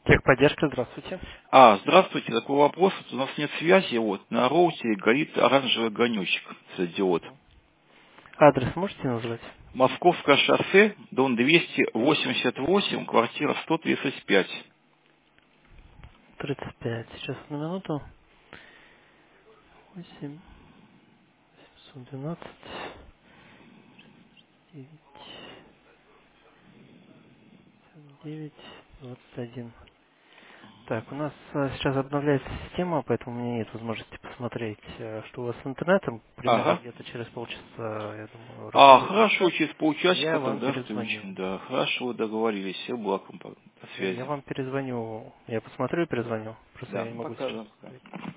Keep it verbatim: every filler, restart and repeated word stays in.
Техподдержка, здравствуйте. А, здравствуйте, такой вопрос. Вот у нас нет связи, вот, на роутере горит оранжевый огонечек, светодиод. Адрес можете назвать? Московское шоссе, дом двести восемьдесят восемь, квартира сто тридцать пять. тридцать пять. Сейчас, одну минуту. восемь, семьсот двенадцать, девять, девять, двадцать один. Так, у нас э, сейчас обновляется система, поэтому у меня нет возможности посмотреть, э, что у вас с интернетом. Примерно Ага. где-то через полчаса, я думаю, А, работает хорошо, начнет. через Я полчасика вам тогда перезвоню. включим, да. Хорошо, договорились, все, благ вам по, по Все, я связи. вам перезвоню. Я посмотрю и перезвоню. Просто я Да, не могу пока, сейчас да, пока. посмотреть.